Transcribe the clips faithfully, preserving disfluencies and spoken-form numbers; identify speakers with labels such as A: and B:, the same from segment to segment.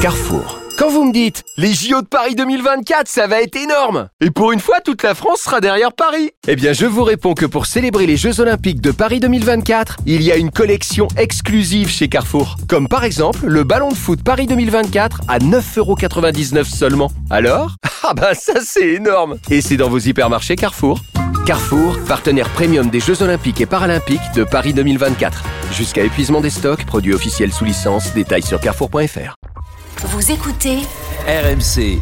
A: Carrefour. Quand vous me dites « Les J O de Paris deux mille vingt-quatre, ça va être énorme !» Et pour une fois, toute la France sera derrière Paris. Eh bien, je vous réponds que pour célébrer les Jeux Olympiques de Paris deux mille vingt-quatre, il y a une collection exclusive chez Carrefour. Comme par exemple, le ballon de foot Paris deux mille vingt-quatre à neuf euros quatre-vingt-dix-neuf seulement. Alors ? Ah bah ça c'est énorme ! Et c'est dans vos hypermarchés Carrefour. Carrefour, partenaire premium des Jeux Olympiques et Paralympiques de Paris deux mille vingt-quatre. Jusqu'à épuisement des stocks, produits officiels sous licence, détails sur carrefour point f r.
B: Vous écoutez
C: R M C.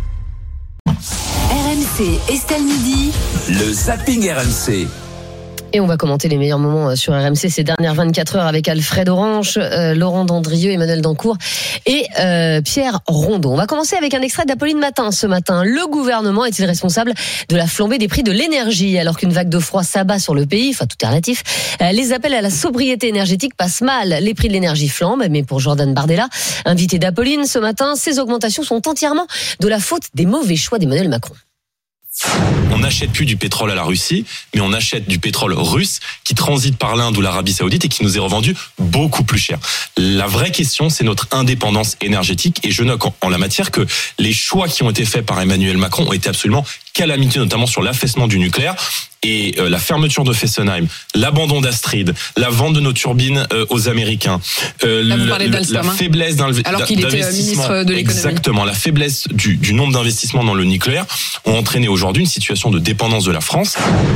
B: R M C Estelle Midi.
C: Le zapping R M C.
D: Et on va commenter les meilleurs moments sur R M C ces dernières vingt-quatre heures avec Alfred Orange, euh, Laurent Dandrieux, Emmanuel Dancourt et euh, Pierre Rondeau. On va commencer avec un extrait d'Apolline Matin ce matin. Le gouvernement est-il responsable de la flambée des prix de l'énergie alors qu'une vague de froid s'abat sur le pays, enfin tout est relatif. Euh, les appels à la sobriété énergétique passent mal. Les prix de l'énergie flambent, mais pour Jordan Bardella, invité d'Apolline ce matin, ces augmentations sont entièrement de la faute des mauvais choix d'Emmanuel Macron.
E: On n'achète plus du pétrole à la Russie, mais on achète du pétrole russe qui transite par l'Inde ou l'Arabie Saoudite et qui nous est revendu beaucoup plus cher. La vraie question, c'est notre indépendance énergétique. Et je note en la matière que les choix qui ont été faits par Emmanuel Macron ont été absolument calamiteux, notamment sur l'affaissement du nucléaire. Et euh, la fermeture de Fessenheim, l'abandon d'Astrid, la vente de nos turbines euh, aux Américains, euh,
F: Là, vous parlez
E: le,
F: d'Alstom,
E: la faiblesse d'un,
F: alors qu'il était ministre de l'économie.
E: Exactement, la faiblesse du, du nombre d'investissements dans le nucléaire ont entraîné aujourd'hui une situation de dépendance de la France.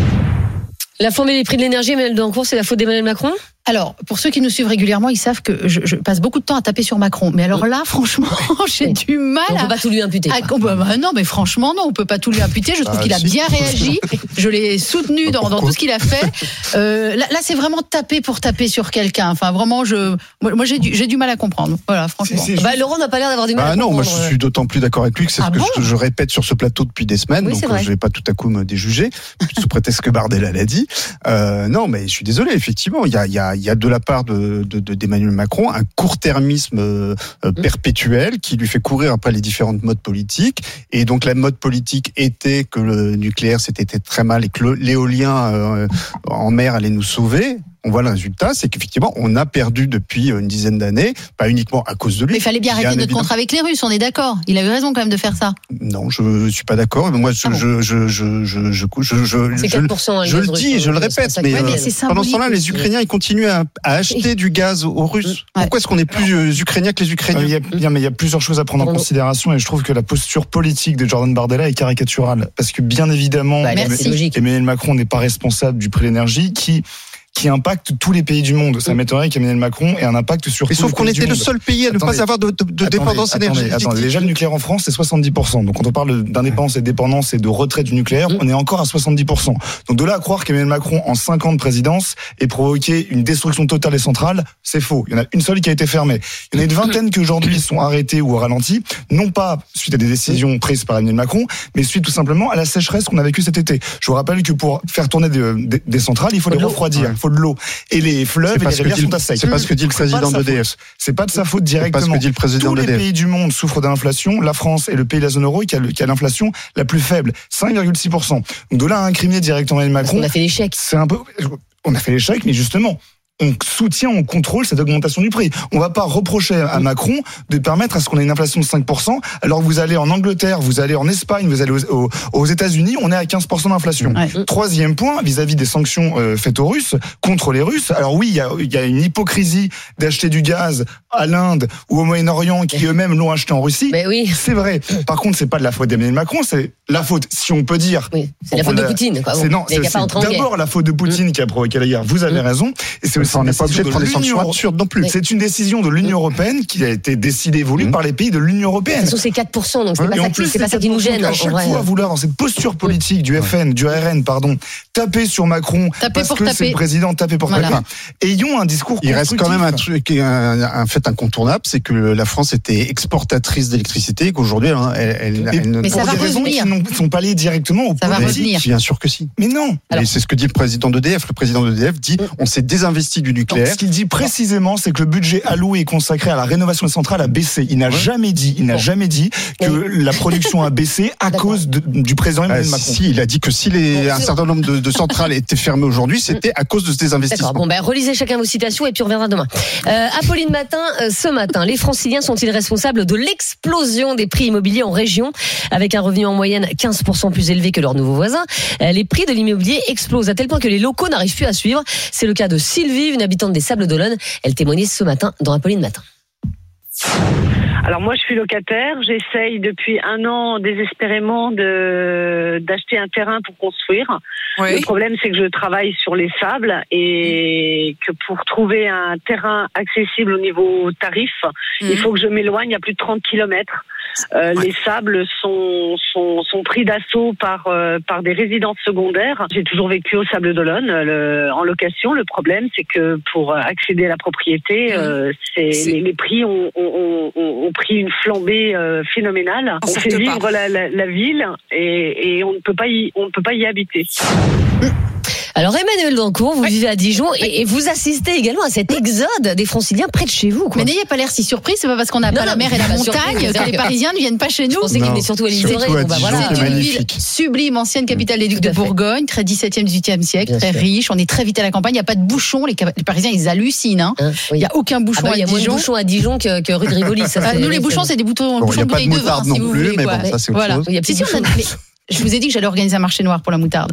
D: La flambée des prix de l'énergie, Emmanuel Dancourt, c'est la faute d'Emmanuel Macron ?
G: Alors, pour ceux qui nous suivent régulièrement, ils savent que je, je passe beaucoup de temps à taper sur Macron. Mais alors là, franchement, j'ai du mal à...
D: On ne peut pas tout lui imputer.
G: À... Bah, non, mais franchement, non, on ne peut pas tout lui imputer. Je trouve ah, qu'il a si. bien réagi. Je l'ai soutenu dans, dans tout ce qu'il a fait. Euh, là, là, c'est vraiment taper pour taper sur quelqu'un. Enfin, vraiment, je, moi, moi j'ai, du, j'ai du mal à comprendre. Voilà, franchement.
D: C'est, c'est bah, Laurent n'a pas l'air d'avoir du mal
H: bah,
D: à
H: non,
D: comprendre.
H: Non, moi, je suis d'autant plus d'accord avec lui que c'est ah ce que bon je, je répète sur ce plateau depuis des semaines. Oui, donc, je ne vais pas tout à coup me déjuger, sous prétexte que Bardella l'a dit. Euh, non, mais je suis désolé, effectivement. Il y a, il y a, il y a de la part de De, de, d'Emmanuel Macron, un court-termisme euh, perpétuel qui lui fait courir après les différentes modes politiques. Et donc la mode politique était que le nucléaire c'était très mal et que le, l'éolien euh, en mer allait nous sauver. On voit le résultat, c'est qu'effectivement, on a perdu depuis une dizaine d'années, pas uniquement à cause de lui.
G: Mais il fallait bien arrêter notre contrat avec les Russes, on est d'accord. Il a eu raison quand même de faire ça.
H: Non, je ne suis pas d'accord. Moi, je, ah bon. je, je, je, je, je, je, je,
D: c'est quatre pour cent
H: je, je le dis, je le répète, mais, ouais, mais euh, pendant ce temps-là, les Ukrainiens, ils continuent à, à acheter du gaz aux Russes. Ouais. Pourquoi est-ce qu'on est plus euh, Ukrainiens que les Ukrainiens ?
I: Il y a, bien, mais il y a plusieurs choses à prendre en considération et je trouve que la posture politique de Jordan Bardella est caricaturale. Parce que bien évidemment,
D: bah,
I: Emmanuel Macron n'est pas responsable du prix de l'énergie qui... qui impacte tous les pays du monde. Ça m'étonnerait qu'Emmanuel Macron ait un impact sur
H: mais
I: tous les pays du monde.
H: sauf qu'on était le seul pays à ne pas avoir de, de, de attendez, dépendance
I: attendez,
H: énergétique.
I: Attendez, déjà le nucléaire en France, c'est soixante-dix pour cent. Donc quand on parle d'indépendance et de dépendance et de retrait du nucléaire, mmh. on est encore à soixante-dix pour cent. Donc de là à croire qu'Emmanuel Macron, en cinq ans de présidence, ait provoqué une destruction totale et centrale, c'est faux. Il y en a une seule qui a été fermée. Il y en a une vingtaine qui aujourd'hui sont arrêtés ou ralentis, non pas suite à des décisions prises par Emmanuel Macron, mais suite tout simplement à la sécheresse qu'on a vécue cet été. Je vous rappelle que pour faire tourner des, des, des centrales, il faut les refroidir, il faut de l'eau. Et les fleuves et les rivières sont à sec.
H: C'est pas ce que dit le président d'E D F.
I: C'est pas de sa faute directement.
H: C'est pas ce que dit le président
I: Tous
H: d'E D F.
I: les pays du monde souffrent de l'inflation. La France est le pays de la zone euro qui a, le, qui a l'inflation la plus faible, cinq virgule six pour cent. Donc de là à incriminer directement Emmanuel Macron.
D: On a fait l'échec.
I: C'est un peu. On a fait l'échec, mais justement. On soutient, on contrôle cette augmentation du prix. On va pas reprocher à Macron de permettre à ce qu'on ait une inflation de cinq pour cent. Alors vous allez en Angleterre, vous allez en Espagne, vous allez aux, aux, aux États-Unis, on est à quinze pour cent d'inflation. Ouais. Troisième point, vis-à-vis des sanctions euh, faites aux Russes, contre les Russes. Alors oui, il y a, il y a une hypocrisie d'acheter du gaz à l'Inde ou au Moyen-Orient qui eux-mêmes l'ont acheté en Russie.
D: Mais oui.
I: C'est vrai. Par contre, c'est pas de la faute d'Emmanuel Macron, c'est la faute, si on peut dire.
D: Oui. C'est la faute de Poutine. Quoi.
I: C'est, non, c'est, c'est d'abord la faute de Poutine mmh. qui a provoqué la guerre. Vous avez mmh. raison. Et c'est
H: on n'est pas obligé de prendre des sanctions absurdes non plus.
I: Oui. C'est une décision de l'Union européenne qui a été décidée et voulue mmh. par les pays de l'Union européenne.
D: De toute façon, c'est quatre pour cent, donc c'est
I: ouais.
D: pas, ça,
I: plus,
D: c'est pas ça qui nous gêne.
I: À chaque vrai. fois, vouloir dans cette posture politique du F N, du R N, pardon, taper sur Macron
G: taper
I: parce
G: pour
I: que
G: taper.
I: c'est le président, taper pour
G: voilà.
I: taper. Ayons un discours
H: Il reste quand même un truc, un, un fait incontournable, c'est que la France était exportatrice d'électricité et qu'aujourd'hui, hein, elle, elle,
G: mais,
H: elle ne.
G: Mais ça
I: pour
G: va
I: des raisons
G: revenir.
I: qui ne sont pas liées directement au
G: ça
I: politique.
G: Va revenir.
H: Bien sûr que si.
I: Mais non.
H: Alors, et c'est ce que dit le président d'E D F. Le président d'E D F dit, on s'est désinvesti sortie du nucléaire.
I: Donc, ce qu'il dit précisément, c'est que le budget alloué et consacré à la rénovation des centrales a baissé. Il n'a ouais. jamais dit, il n'a bon. jamais dit que oui. la production a baissé à D'accord. cause de, du président Emmanuel euh, Macron.
H: Si, il a dit que si les, bon, un certain nombre de, de centrales étaient fermées aujourd'hui, c'était à cause de ces investissements.
D: D'accord. Bon, ben, relisez chacun vos citations et puis on reviendra demain. Euh, Apolline Matin, euh, ce matin, les Franciliens sont-ils responsables de l'explosion des prix immobiliers en région, avec un revenu en moyenne quinze pour cent plus élevé que leurs nouveaux voisins? Euh, les prix de l'immobilier explosent à tel point que les locaux n'arrivent plus à suivre. C'est le cas de Sylvie, une habitante des Sables d'Olonne. Elle témoignait ce matin dans Apolline Matin.
J: Alors moi je suis locataire, j'essaye depuis un an désespérément de d'acheter un terrain pour construire. Oui. Le problème c'est que je travaille sur les sables et que pour trouver un terrain accessible au niveau tarif, mmh. il faut que je m'éloigne à plus de trente kilomètres. Euh, ouais. Les sables sont sont, sont pris d'assaut par euh, par des résidences secondaires. J'ai toujours vécu au Sable d'Olonne le, en location. Le problème, c'est que pour accéder à la propriété, euh, c'est, c'est... Les, les prix ont, ont, ont, ont pris une flambée euh, phénoménale. On, on fait vivre la, la, la ville et, et on ne peut pas y on ne peut pas y habiter.
D: Alors Emmanuel Dancourt, vous oui. vivez à Dijon et, et vous assistez également à cet exode des Franciliens près de chez vous. Quoi.
G: Mais n'ayez pas l'air si surpris, c'est pas parce qu'on n'a pas non, la mer et la montagne que les Parisiens ne viennent pas chez nous. Je
D: pensais qu'ils venaient surtout à l'île de Ré. Bon, bah, voilà.
G: C'est une ville sublime, ancienne capitale des Ducs de Bourgogne, très dix-septième, dix-huitième siècle, Bien très sûr. riche. On est très vite à la campagne, il n'y a pas de bouchons. Les, les Parisiens, ils hallucinent. Hein. Hein, oui. Il n'y a aucun bouchon ah bah, à Dijon. Il y a moins de
D: bouchons à Dijon que, que rue de Rivoli. Ça,
G: nous, les bouchons, c'est des bouchons de bouteilles de vin, si vous voulez.
H: Voilà.
G: Je vous ai dit que j'allais organiser un marché noir pour la moutarde.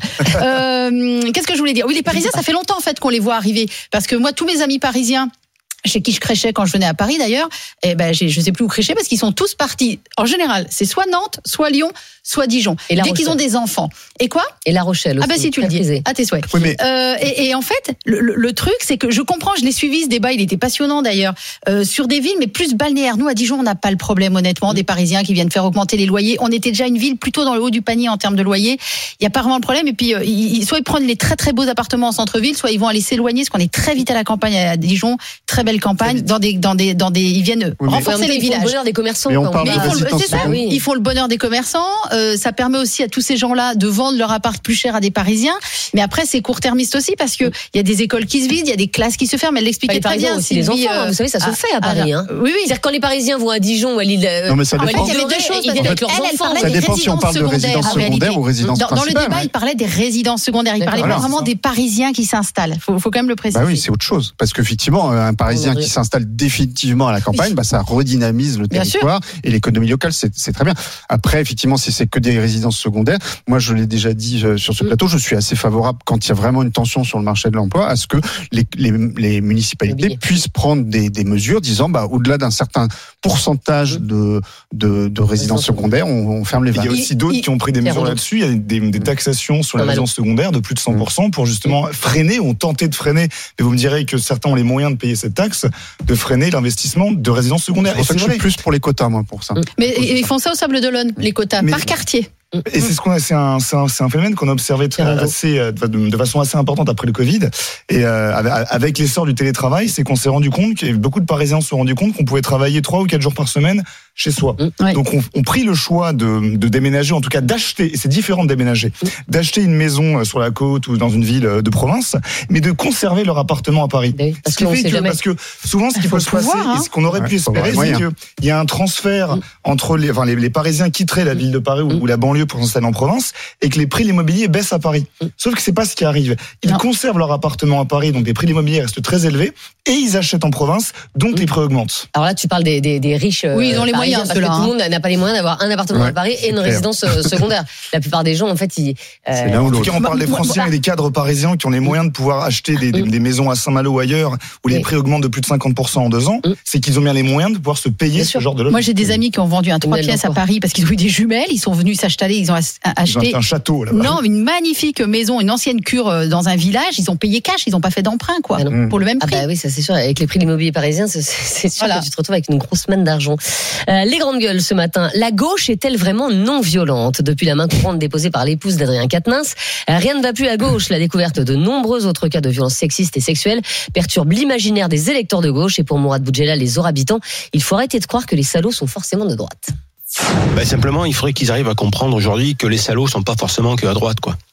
G: euh, qu'est-ce que je voulais dire? Oui, les Parisiens, ça fait longtemps en fait qu'on les voit arriver. Parce que moi, tous mes amis parisiens, chez qui je crêchais quand je venais à Paris d'ailleurs, eh ben, je sais plus où crêcher parce qu'ils sont tous partis. En général, c'est soit Nantes, soit Lyon, soit Dijon. Et dès qu'ils ont des enfants. Et quoi?
D: Et La Rochelle aussi.
G: Ah ben si tu le dis. À tes souhaits. Oui, mais... euh, et, et en fait, le, le, le truc, c'est que je comprends, je l'ai suivi ce débat, il était passionnant d'ailleurs, euh, sur des villes, mais plus balnéaires. Nous, à Dijon, on n'a pas le problème, honnêtement, des Parisiens qui viennent faire augmenter les loyers. On était déjà une ville plutôt dans le haut du panier en termes de loyer. Il n'y a pas vraiment de problème. Et puis, euh, ils, soit ils prennent les très très beaux appartements en centre-ville, soit ils vont aller s'éloigner, parce qu'on est très vite à la campagne à Dijon, très belle campagne, dans des, dans des, dans des, ils viennent oui, renforcer les villages.
D: Ils font le bonheur des commerçants.
H: Mais on parle
G: mais
H: de
G: ils font le, c'est ça, oui. Ils font le bonheur des commerçants. Euh, ça permet aussi à tous ces gens-là de vendre leur appart plus cher à des Parisiens. Mais après, c'est court-termiste aussi parce que il y a des écoles qui se vident, il y a des classes qui se ferment. Elle l'expliquait très bien.
D: Aussi les enfants, euh, vous savez, ça se fait à Paris. Hein.
G: Oui, oui.
D: C'est-à-dire quand les Parisiens vont à Dijon ou à Lille.
H: Non, mais ça dépend.
G: Il y avait deux choses. Ils viennent avec leurs enfants.
H: Ça dépend si on parle de résidence secondaire ou résidence principale.
G: Dans le débat, il parlait des résidences secondaires. Il parlait pas vraiment des Parisiens qui s'installent. Faut, faut quand même le préciser.
H: Bah oui, c'est autre chose. Parce qu'effectivement, un Parisien qui s'installe définitivement à la campagne, bah ça redynamise le territoire et l'économie locale. C'est, c'est très bien. Après, effectivement, si c'est que des résidences secondaires, moi, je l'ai déjà dit sur ce plateau, je suis assez favorable quand il y a vraiment une tension sur le marché de l'emploi à ce que les, les, les municipalités puissent prendre des, des mesures disant, bah, au-delà d'un certain pourcentage de, de, de résidences secondaires, on, on ferme les vannes.
I: Il y a aussi d'autres qui ont pris des mesures là-dessus. Il y a des, des taxations sur les résidences secondaires de plus de cent pour cent pour justement freiner ou tenter de freiner. Mais vous me direz que certains ont les moyens de payer cette taxe, de freiner l'investissement de résidences secondaires.
H: C'est pour ça que je suis plus pour les quotas, moi, pour ça.
G: Mais ils font ça au Sable d'Olonne, les quotas, mais, par quartier.
I: Et c'est ce qu'on a, c'est un, c'est un, c'est un phénomène qu'on a observé très, assez, de, de façon assez importante après le Covid. Et euh, avec l'essor du télétravail, c'est qu'on s'est rendu compte que beaucoup de Parisiens se sont rendus compte qu'on pouvait travailler trois ou quatre jours par semaine chez soi. Oui. Donc on, on prit le choix de, de déménager, en tout cas d'acheter. Et c'est différent de déménager, d'acheter une maison sur la côte ou dans une ville de province, mais de conserver leur appartement à Paris.
D: Oui, parce,
I: ce qui fait que,
D: jamais...
I: parce que souvent, ce qui peut se passer hein. et ce qu'on aurait ouais, pu espérer, c'est qu'il y a un transfert mm. entre les, enfin les, les Parisiens quitteraient la ville de Paris mm. ou, ou la banlieue pour s'installer en province et que les prix de l'immobilier baissent à Paris. Mm. Sauf que c'est pas ce qui arrive. Ils non. conservent leur appartement à Paris, donc les prix de l'immobilier restent très élevés, et ils achètent en province, donc mm. les prix augmentent.
D: Alors là, tu parles des, des, des riches.
G: Oui, ils ont les moyens,
D: parce que tout le monde n'a pas les moyens d'avoir un appartement ouais, à Paris et une clair. résidence secondaire. La plupart des gens, en fait, ils.
I: Euh... C'est l'un ou l'autre. En tout cas, on parle des Franciliens et des cadres parisiens qui ont les moyens de pouvoir acheter des, des, des maisons à Saint-Malo ou ailleurs où les prix augmentent de plus de cinquante pour cent en deux ans. C'est qu'ils ont bien les moyens de pouvoir se payer ce genre de logement.
G: Moi, j'ai des amis qui ont vendu un trois pièces à Paris parce qu'ils ont eu des jumelles. Ils sont venus s'installer. Ils ont acheté.
I: Ils ont un château là-bas.
G: Non, une magnifique maison, une ancienne cure dans un village. Ils ont payé cash. Ils n'ont pas fait d'emprunt, quoi, mmh. pour le même prix.
D: Ah bah oui, ça c'est sûr. Avec les prix de l'immobilier parisien, c'est, c'est sûr voilà. que tu te retrouves avec une grosse manne d'argent. Euh, les grandes gueules ce matin. La gauche est-elle vraiment non violente? Depuis la main courante déposée par l'épouse d'Adrien Quatennens, rien ne va plus à gauche. La découverte de nombreux autres cas de violences sexistes et sexuelles perturbe l'imaginaire des électeurs de gauche. Et pour Mourad Boudjela, les Orhabitants, il faut arrêter de croire que les salauds sont forcément de droite.
K: Ben simplement, il faudrait qu'ils arrivent à comprendre aujourd'hui que les salauds sont pas forcément que à droite, quoi.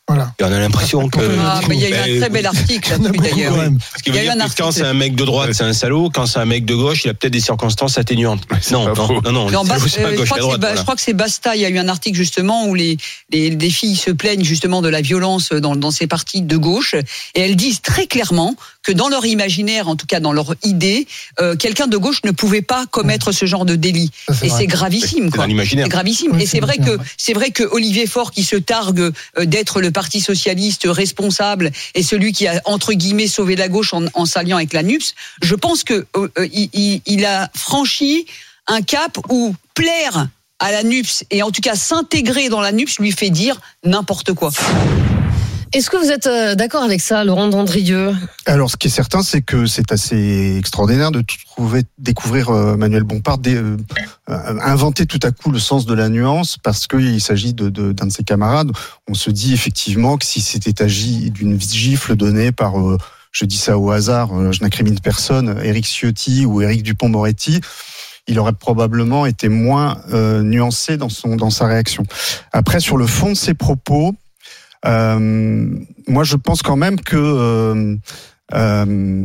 K: Voilà.
L: Et on a l'impression que.
F: Ah, mais il y a eu un très bel article là-dessus d'ailleurs.
L: Parce qu'il veut dire que quand c'est un mec de droite, c'est un salaud. Quand c'est un mec de gauche, il a peut-être des circonstances atténuantes. Non, non, non, non,
F: non. Bas,
L: c'est pas
F: euh,
L: gauche
F: je, crois
L: à droite,
F: ba-
L: voilà.
F: je crois que c'est Basta. Il y a eu un article justement où les, les, les filles se plaignent justement de la violence dans, dans ces partis de gauche. Et elles disent très clairement que dans leur imaginaire, en tout cas dans leur idée, euh, quelqu'un de gauche ne pouvait pas commettre ce genre de délit. Ça, c'est et vrai. C'est gravissime,
L: c'est
F: quoi.
L: Dans l'imaginaire.
F: C'est gravissime. Oui, et c'est, c'est vrai que, c'est vrai que Olivier Faure, qui se targue d'être le Parti socialiste responsable et celui qui a, entre guillemets, sauvé la gauche en, en s'alliant avec la N U P S, je pense que, euh, il, il a franchi un cap où plaire à la N U P S et en tout cas s'intégrer dans la N U P S lui fait dire n'importe quoi.
D: Est-ce que vous êtes d'accord avec ça, Laurent Dandrieux ?
H: Alors, ce qui est certain, c'est que c'est assez extraordinaire de trouver, découvrir euh, Manuel Bompard dé, euh, inventer tout à coup le sens de la nuance parce qu'il s'agit de, de, d'un de ses camarades. On se dit effectivement que si c'était agi d'une gifle donnée par, euh, je dis ça au hasard, euh, je n'incrimine personne, Éric Ciotti ou Éric Dupond-Moretti, il aurait probablement été moins euh, nuancé dans, son, dans sa réaction. Après, sur le fond de ses propos, Euh, moi, je pense quand même que euh, euh,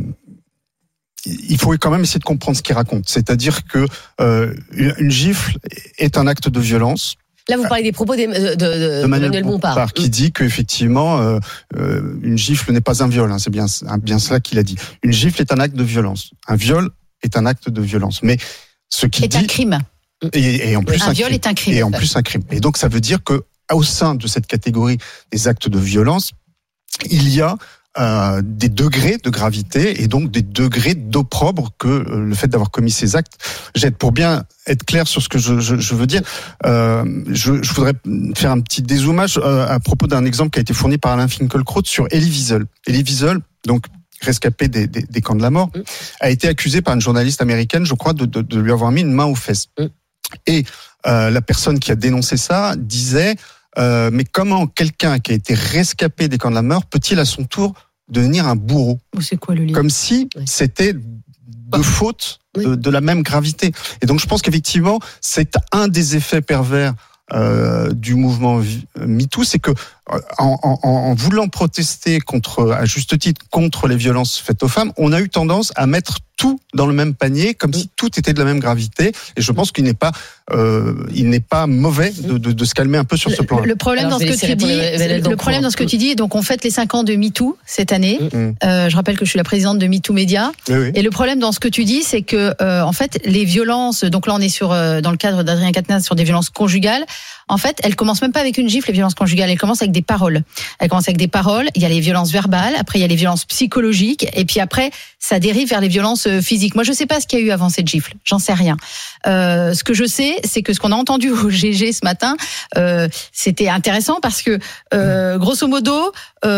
H: il faut quand même essayer de comprendre ce qu'il raconte. C'est-à-dire que euh, une gifle est un acte de violence.
D: Là, vous parlez des propos de, de, de, de Manuel, Manuel Bompard,
H: Bompard qui dit qu'effectivement, euh, euh, une gifle n'est pas un viol. Hein, c'est bien, bien cela qu'il a dit. Une gifle est un acte de violence. Un viol est un acte de violence. Mais ce qu'il dit
G: est un crime.
H: Et, et en plus
G: un, un viol
H: crime,
G: est un crime.
H: Et en plus un crime. Et donc, ça veut dire que au sein de cette catégorie des actes de violence, il y a euh, des degrés de gravité et donc des degrés d'opprobre que euh, le fait d'avoir commis ces actes jette. Pour bien être clair sur ce que je, je, je veux dire, euh, je, je voudrais faire un petit dézoomage euh, à propos d'un exemple qui a été fourni par Alain Finkielkraut sur Elie Wiesel. Elie Wiesel, donc rescapé des, des, des camps de la mort, mmh. a été accusé par une journaliste américaine, je crois, de, de, de lui avoir mis une main aux fesses. Mmh. Et euh, la personne qui a dénoncé ça disait euh, mais comment quelqu'un qui a été rescapé des camps de la mort peut-il à son tour devenir un bourreau ?
G: C'est quoi le lien ?
H: Comme si oui. c'était deux fautes de, oui. de la même gravité. Et donc je pense qu'effectivement c'est un des effets pervers euh, du mouvement MeToo, c'est que en, en, en voulant protester contre, à juste titre, contre les violences faites aux femmes, on a eu tendance à mettre tout dans le même panier, comme si tout était de la même gravité. Et je pense qu'il n'est pas, euh, il n'est pas mauvais de, de, de se calmer un peu sur ce plan.
G: Le, le problème Alors, dans ce que tu dis, le, le problème dans ce que tu dis, donc on fête les cinq ans de MeToo cette année. Mmh. Euh, je rappelle que je suis la présidente de MeToo Média. Oui, oui. Et le problème dans ce que tu dis, c'est que euh, en fait les violences, donc là on est sur euh, dans le cadre d'Adrien Quatennens sur des violences conjugales. En fait, elles commencent même pas avec une gifle, les violences conjugales. Elles commencent avec des paroles. Elles commencent avec des paroles. Il y a les violences verbales. Après, il y a les violences psychologiques. Et puis après, ça dérive vers les violences physiques. Moi, je sais pas ce qu'il y a eu avant cette gifle. J'en sais rien. Euh, ce que je sais, c'est que ce qu'on a entendu au G G ce matin, euh, c'était intéressant parce que, euh, grosso modo,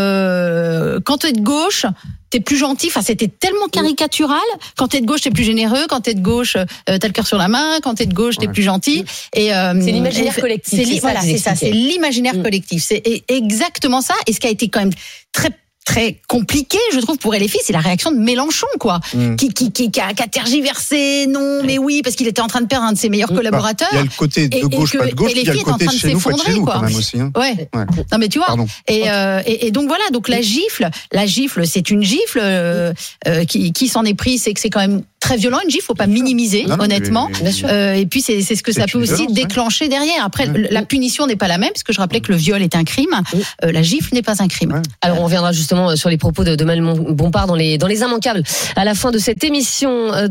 G: euh, quand tu es de gauche, t'es plus gentil. Enfin, c'était tellement caricatural. Quand t'es de gauche, t'es plus généreux. Quand t'es de gauche, euh, t'as le cœur sur la main. Quand t'es de gauche, t'es ouais. plus gentil. Et euh,
D: c'est l'imaginaire et, collectif.
G: C'est, li- c'est voilà, c'est ça. C'est l'imaginaire mmh. collectif. C'est exactement ça. Et ce qui a été quand même très très compliqué, je trouve, pour L F I, c'est la réaction de Mélenchon, quoi, mmh. qui, qui, qui, qui, a, qui a tergiversé, non, mais oui, parce qu'il était en train de perdre un de ses meilleurs mmh. collaborateurs.
H: Il y a le côté de
G: et,
H: gauche,
G: et
H: pas de gauche, il y a le côté de chez nous, pas de chez nous,
G: quoi.
H: quand même aussi. Hein.
G: Ouais. ouais. Non, mais tu vois. Et, euh, et, et donc voilà, donc la gifle, la gifle, c'est une gifle euh, euh, qui, qui s'en est pris, c'est que c'est quand même très violent. Une gifle, faut pas minimiser, non, honnêtement. Mais, mais, euh, et puis c'est, c'est ce que ça peut aussi violence, déclencher ouais. derrière. Après, ouais. la punition n'est pas la même, parce que je rappelais que le viol est un crime. Euh, la gifle n'est pas un crime.
D: Ouais. Alors on reviendra justement sur les propos de, de Manuel Bompard dans les dans les Immanquables à la fin de cette émission.